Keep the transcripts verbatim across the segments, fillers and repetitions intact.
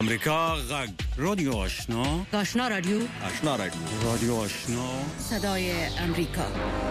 امریکا غږ رادیو آشنا آشنا رادیو آشنا رادیو رادیو آشنا صدای امریکا.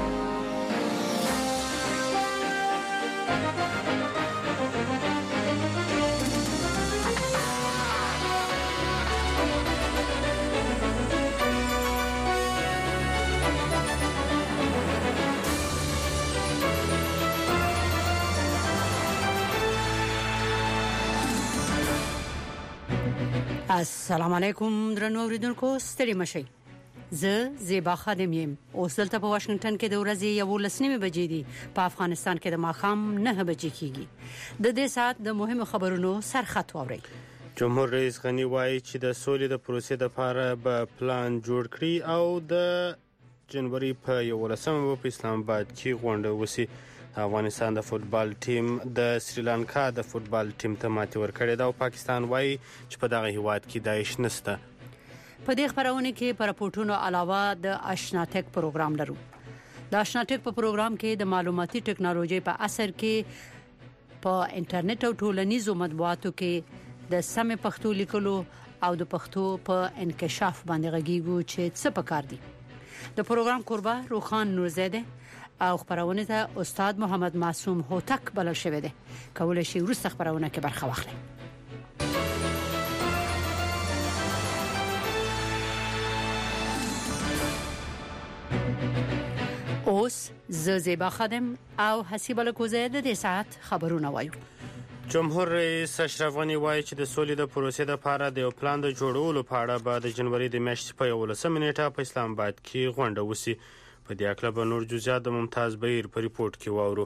السلام علیکم درنو اوریدونکو، ستړي مشئ. زه زیبا خادم یم. اوس دلته په واشنگټن کې د ورځې یو لسنیمه بجې دي. په افغانستان کې د ماښام نه بجې کیږي. د دې سات د مهمو خبرونو سرخط واورئ. جمهور رئیس غنی وایي چې د سولې د پروسې لپاره به پلان جوړ کړي او د جنوري په یولسمه په اسلام آباد کې غونډه وشي. افغانستان د فوتبال ټیم د سریلانکا د فوتبال ټیم ته ماتې ورکړې ده او پاکستان وایي چې په دغه هیواد کې داعش نشته. په دې خبرونه کې پر راپورټونو علاوه د آشنا ټیک پروګرام لرو. د آشنا ټیک په پروګرام کې د معلوماتي ټکنالوژي په اثر کې په انټرنیټ او ټولنیزو مطبوعاتو کې د سم پښتو لیکلو او د پښتو په انکشاف باندې غږیږو چې څه پکار دي. د پروګرام قربا روخان نورزاده او خبرونه ته استاد محمد معصوم هوتک بلل شوی دی. کولای شي ورسته خبرونه کې برخه واخلي. اوس زیبا خادم او حسیب الکوزه د دې ساعت خبرونه وایو. جمهور رئیس اشرف غنی وایي چې د سولې د پروسې لپاره د یو پلان د جوړولو په اړه به د جنوري د میاشتې په یولسمه نیټه په اسلام آباد کې غونډه وشي. په دې اړه به نور جزئیات د ممتاز بهیر په ریپورت کې واورو.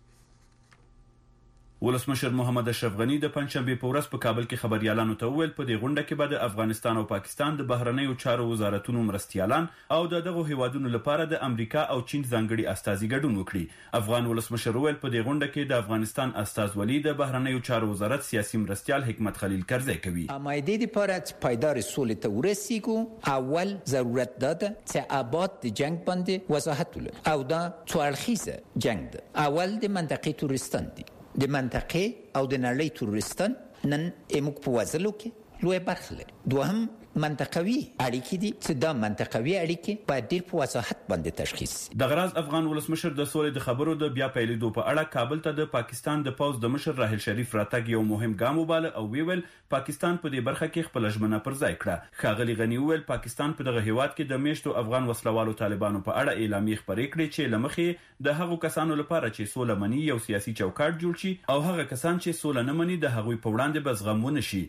ولسمشر محمد اشرف غنی د پنځشنبه په ورځ په کابل کې خبريالانو ته وویل په دې غونډه کې به د افغانستان او پاکستان د بهرنیو چارو وزارتونو مرستيالان او د دغه هیوادونو لپاره د امریکا او چین ځانګړي استازي ګډون وکړي. افغان ولسمشر وویل په دې غونډه کې د افغانستان استازولي د بهرنیو چارو وزارت سیاسي مرستيال حکمت خلیل کرزی کوي. امایدې لپاره پایدار سولې ته ورسیږو اول ضرورت داده چې اباد د جنگ باندې وضاحت ولري او دا څوارخیزه جنگ ده. اول د منطقې تورستان دي، د منطقې او د نړۍ تورستان نن امک په وزلو کې لوی برخه لري. دوهم منطقوي اړیکې دي چې دا منطقوي اړیکې په ډېر په وضاحت باندې تشخیص. د غراز افغان ولسمشر د سولې د خبرو د بیا پیلېدو په اړه کابل ته د پاکستان د پوز د مشر راحل شریف راتګ یو مهم ګام وباله او ویل پاکستان په دې برخه کې خپل ژمنه پر ځای کړه. ښاغلي غنی ویل پاکستان په دغه هیواد کې د میشتو افغان وسلوالو طالبانو په اړه اعلامیه خبرې کړې چې لمخې د هغو کسانو لپاره چې سوله مني یو سیاسي چوکاټ جوړ شي او هغه کسان چې سوله نه مني د هغوی په وړاندې به زغمونه شي.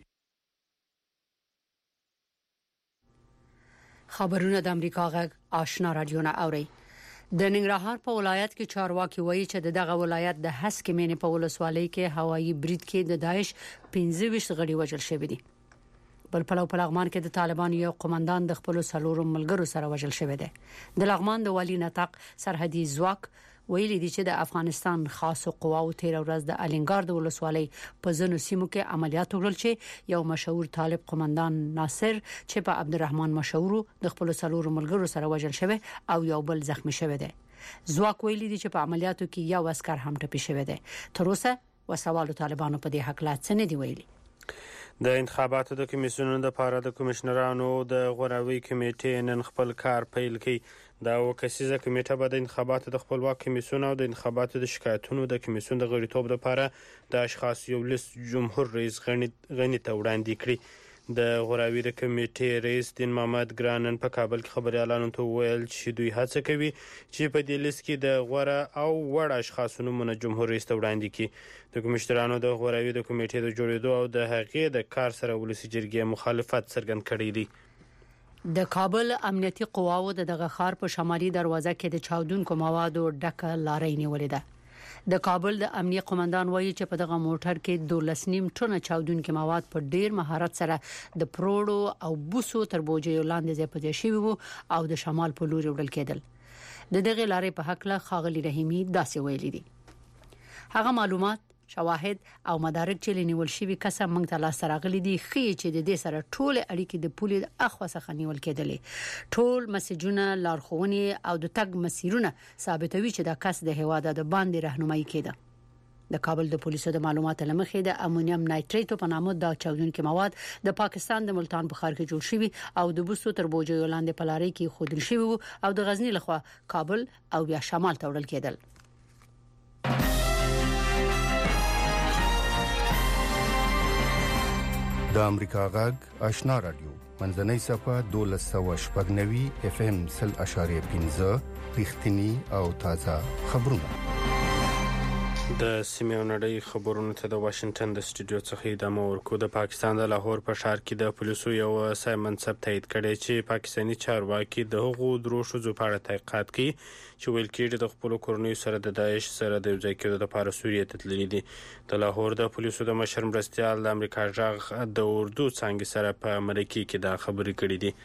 خبرونه د امریکا غږ آشنا رادیو نه اوري. د ننګرهار په ولایت کې چارواکي وایي چې دغه ولایت د هسک مینې په ولسوالۍ کې هوایي برید کې د داعش پنځه ویشت غړي وژل شوی دي. بل په لغمان کې د طالبانو یو قومندان د خپل سلورو ملګرو سره وژل شوی دی. د لغمان د والی نطاق سرحدي ځواک ویلي دي چې د افغانستان خاصو قواو تیر ورځ د الینګار د ولسوالۍ په ځینو سیمو کې عملیات وکړل چې یو مشهور طالب قومندان ناصر چې په عبدالرحمن مشهور د خپل سلورو ملګرو سره وژل شوی او یو بل زخمی شوی دی. ځواک ویلي دي چې په عملیاتو کې یو عسكر هم ټپي شوی دی. تر اوسه وسوالو طالبانو په دې حق لا څه نه دی ویلي. د انتخاباتو د کمیسیونونو لپاره د کمشنرانو د غوراوي کمیټې نن خپل کار پیل کړي. دا یو کسیزه کمیټه به د انتخاباتو د خپلواک کمیسیون او د انتخاباتو د شکایتونو د کمیسیون د غړیتوب لپاره د اشخاص یو لیست جمهور رئیس غنی غنی ته وړاندې کړي. د غوراوي د کمیټې رئیس دین محمد ګرانن په کابل کې خبريالانو ته ویل چې دوی هڅه کوي چې په دې لیست کې د غوړه او وړ اشخاصو نومونه جمهور رئیس ته وړاندې کړي. د کمشنرانو د غوراوي د کمیټې د جوړېدو او د هغې د کار سره ولسی جرګې مخالفت څرګند کړی دی. د کابل امنیتي قواو د دغه ښار په شمالي دروازه کې د چاودونکو موادو ډکه لارې نیولې ده. د کابل د امنیه قومندان وایي چې په دغه موټر کې دولس نیم ټنه چاودونکو مواد په ډیر مهارت سره د پروړو او بوسو تر بوجیو لاندې ځای په ځای شوی وو او د شمال په لور وړل کېدل. د دغه لارې په حق له خاغلی رحیمی داسې ویلي دي. هغه معلومات شواهد او مدارک چې لنیول شوی کسه موږ ته لاس راغلي دي خي چې د دې سره ټول اړیکې د پولې اخوا څخه نیول کېدلې. ټول مسجونه لارښوونې او د تګ مسیرونه ثابتوي چې دا کس د هواد د باندې راهنمایي کړي. د کابل د پولیسو د معلوماتو لمخې د امونیم نایټریټ په نامه د چاودونکو مواد د پاکستان د ملتان په ښار کې جوړ شوی او د بوستو تر بوجو لاندې په لارې کې خودل شوی او د غزنی لخوا کابل او بیا شمال ته وړل کېدل. د امریکا غږ آشنا رادیو منځنۍ صفه دولس سوه شپږ نوي اف ام سل اشاریه پنځه رښتینی او تازه خبرونه. د سیمې نړۍ خبرونو ته د واشنگټن د سټوډیو څخه ادامه ورکو. د پاکستان د لاهور په ښار کې د پولیسو یو سایمن سب تایید کړی چې پاکستاني چارواکي د هغو درو شوزو په اړه تحقیقات کوي چې ویل کېږي د خپل کورنۍ سره د داعش سره د ځای کېدو لپاره سوریه ته تللي دي. د لاهور د پولیسو د مشر مرستیال د امریکا غږ د اردو څنګه سره په امریکا کې دا خبرې کړې دي.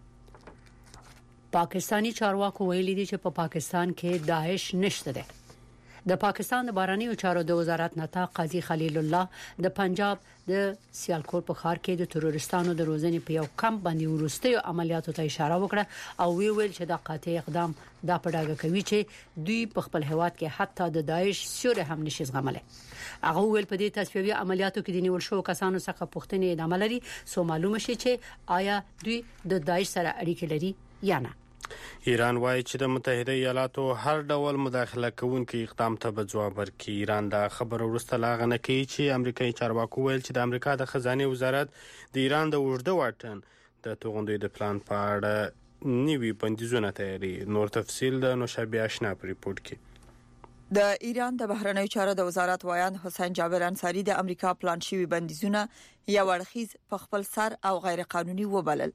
پاکستانی چارواکو ویلي دي چې په پا پاکستان کې داعش نشته ده. د پاکستان د بهرنیو چارو د وزارت نتا قاضي خلیل الله د پنجاب د سیالکوټ په ښار کې د تروریستانو د روزنې په یو کمپ باندې ورستیو عملیاتو ته اشاره وکړه او وی ویل چې دا قاطع اقدام دا پډاګه کوي چې دوی په خپل هواد کې حتی د داعش سیوری هم نشي زغملای. هغه ویل په دې تصفیوي عملیاتو کې د نیول شو کسانو څخه پوښتنې ادامه لري سو معلومه شي چې آیا دوی د داعش سره اړیکې لري یا نه. ایران وایي چې د متحده ایالاتو هر ډول مداخله کوونکي اقدام ته به ځواب ورکړي. ایران دا خبر ورسته لاغ نه کوي چې امریکایي چارواکو ویل چې د امریکا د خزانه وزارت د ایران د اوږده واټن د توغندوی د پلان په اړه نوي بندیزونه تیاري. نور تفصیل د نوشابه آشنا په ریپورت کې. د ایران د بهرنیو چارو د وزارت وایان حسین جابر انصاری د امریکا پلان شوی بندیزونه یو اړخیز په خپل سر او غیر قانوني وبلل.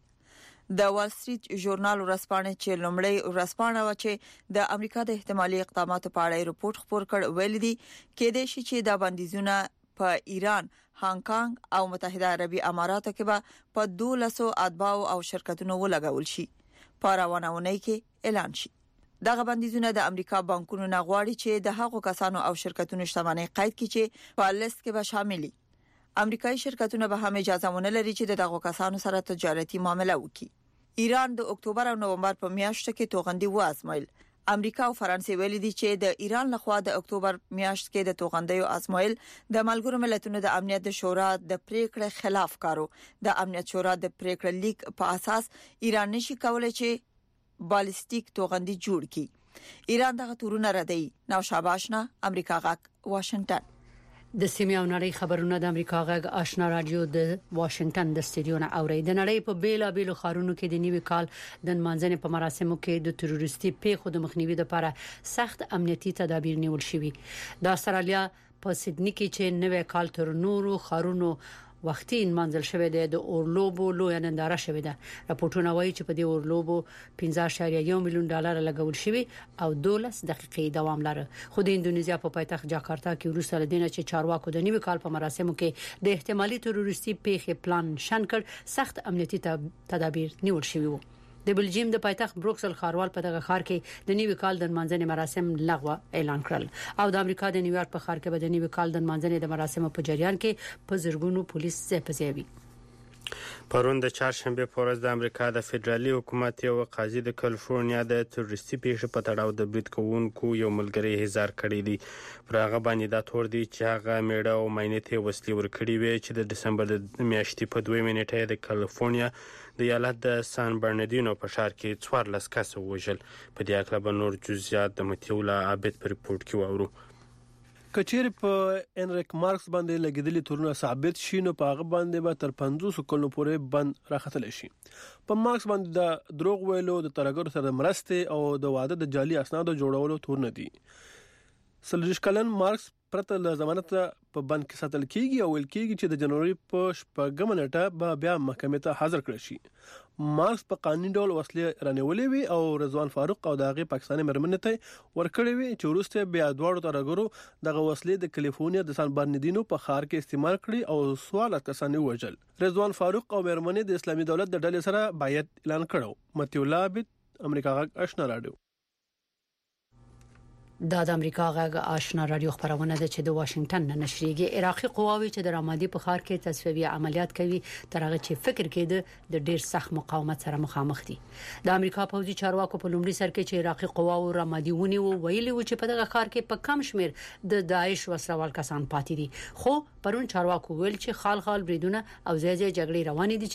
د وال سټریټ ژورنال ورسپانه چې لومړی ورسپانه و چې د امریکا د احتمالي اقداماتو په اړه ریپورت خپور کړ ویل دي کې د شي چې د بندیزونه په ایران، هانګ کانګ او متحده عربي اماراتو کې به په دولسو اتباع او شرکتونو ولګول شي. په روانونه کې اعلان شي. دغه بندیزونه د امریکا بانکونو نه غواړي چې د هغو کسانو او شرکتونو شتمنۍ قید کړي چې په لیست کې به شاملي. امریکایي شرکتونه به هم اجازه ونه لري چې دغه کسانو سره تجارتي معامله وکړي. ایران د اکتوبر او نومبر په میاشت کې توغندي وازمایل. امریکا او فرانسې ویلي دي چې د ایران لخوا د اکتوبر میاشت کې د توغندیو ازمایل د ملګرو ملتونو د امنیت د شورا د پریکړې خلاف کارو. د امنیت شورا د پریکړې لیک په اساس ایران نشي کولای چې بالستیک توغندي جوړ کړي. ایران دغه تورونه ردی. نوشابه آشنا، امریکا غږ، واشنگټن. د سیمې او نړۍ خبرونه د امریکا غږ آشنا رادیو د واشنگټن د سټډیو نه اوري. د نړۍ په بیلا بیلو خارونو کې د نیوي کال د منځنۍ په مراسمو کې د تروریستي پیښو د مخنیوي لپاره سخت امنیتي تدابیر نیول شوي. د استرالیا په سیدنی کې چې نوې کال تر نورو خارونو وختي منځل شوی دی د اورلوبو لوی ننداره شوی ده. راپورټونه وایي چې په دې اورلوبو پنځه اعشاریه یو میلیون ډالر لګول شوی او دولس دقیقې دوام لري. خو د اندونیزیا په پایتخت جاکارتا کې وروسته لدینه چې چارواکو د نیوي کال په مراسمو کې د احتمالي تروریستي پیښې پلان شن کړ سخت امنیتي تدابیر نیول شوی وو. د بلجیم د پایتخت بروکسل ښاروال په دغه ښار کې د نیوي کال د منځنۍ مراسم لغوه اعلان کړل او د امریکا د نیویارک په ښار کې به د نیوي کال د منځنۍ د مراسم په جریان کې په زرګونو پولیس ځپځوي. پرون د چهارشنبه په ورځ د امریکا د فدرالي حکومت یو قاضي د کالیفورنیا د تروریستي پیښې په تړاو د برید کوونکو یو ملګری هزار کړی دی. پر هغه باندې دا تور دی چې هغه میړه او ماینې ته وسلې ورکړي وي چې د دسمبر د میاشتې په دوه نیټه د کالیفورنیا د ایالت د سان برناردینو په ښار کې څوارلس کسه وژل. په دې اړه به نور جزئیات د متیولا عابد په ریپورت کې واورو. کچیر په انریک مارکس باندې لګیدلي تورونه ثابت شي نو په هغه باندې به تر پنځوس کلونو پورې بند راختل شي. په مارکس باندې د دروغ ویلو، د ترګر سره مرسته او د واده د جعلي اسنادو جوړولو تورونه دي. سلریش کلن مارکس پرته له ضمانت په بند کې ساتل کیږي او ویل کیږي چې د جنوري په شپږم نیټه به بیا محکمې ته حاضر کړل شي. مارکس په قانوني ډول وسلې رانیولې وي او رضوان فاروق او دغه پاکستاني مرمنې ته ورکړې وي چې وروسته بیا دواړو ترګرو دغه وسلې د کالیفورنیا د سان برناردینو په ښار کې استعمال کړي او سوال کسانې وژل. رضوان فاروق او مرمنې د اسلامي دولت د ډلې سره بیعت اعلان کړو. متیولا عابد، امریکا غږ آشنا رادیو. د امریکا غږ آشنا رادیو خبرونه ده چې د واشنگټن نه نشریږي. عراقي قواوی چې د رامادي په ښار کې تصفیوي عملیات کوي تر هغه چې فکر کېده د ډیر سخت مقاومت سره مخامخ دي. د امریکا پوځي چارواکو په لومړي سر کې چې عراقي قواو رامادي ونی وو ویلي و چې په دغه ښار کې په کم شمیر د داعش وسلوال کسان پاتې دي، خو پرون چارواکو ویل چې خال خال بریدونه او ځای ځای جګړې روانې دي